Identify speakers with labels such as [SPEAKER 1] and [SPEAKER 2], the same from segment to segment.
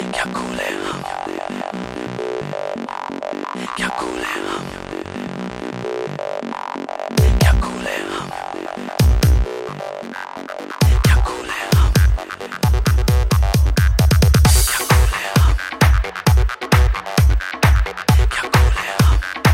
[SPEAKER 1] क्या cool है हम, क्या cool है हम, क्या cool है हम, क्या cool है हम, क्या cool है हम, क्या cool है हम.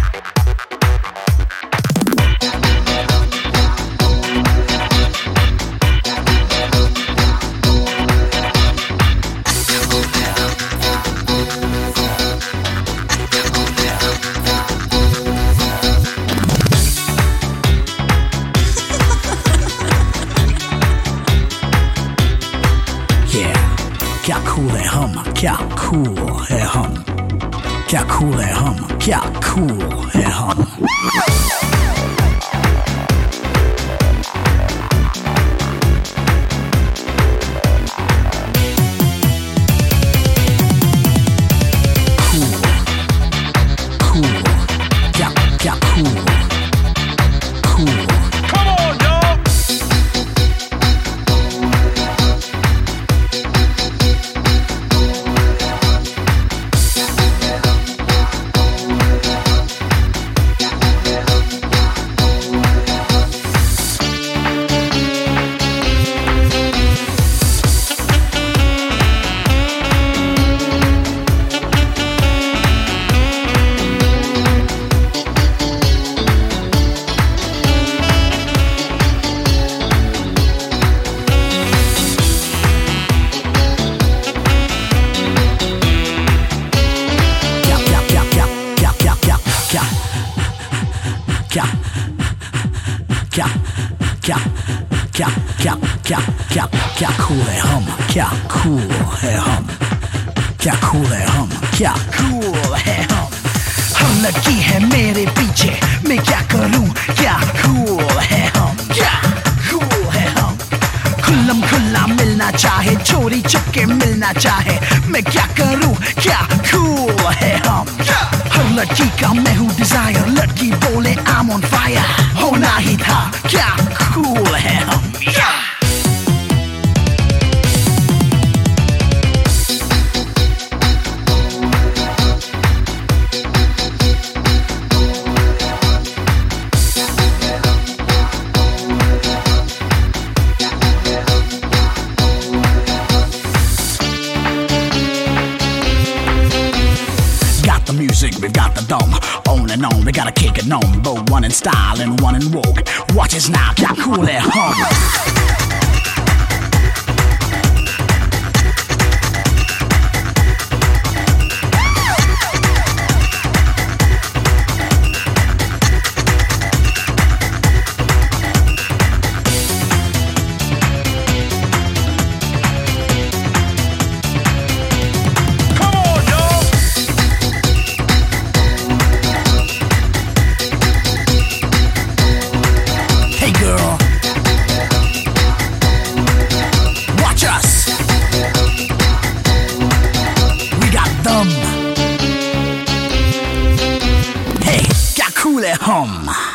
[SPEAKER 1] क्या cool है हम, क्या cool है हम, क्या cool है हम, क्या cool है हम. क्या cool है हम, क्या cool है हम, क्या cool है हम, क्या cool है हम. हर लड़की है मेरे पीछे, मैं क्या करूं, क्या cool है हम, क्या cool है हम. खुल्लम खुल्ला मिलना चाहे, चोरी चुपके मिलना चाहे, मैं क्या करूं, क्या cool है हम. हर लड़की का मैं हूँ डिजायर, लड़की बोले I'm on fire, होना ही था, क्या cool है हम. Music, we've got the dome, on and on, we gotta kick it on, but one in style and one in vogue. Watch us now, क्या cool है हम. Hey, क्या cool है हम.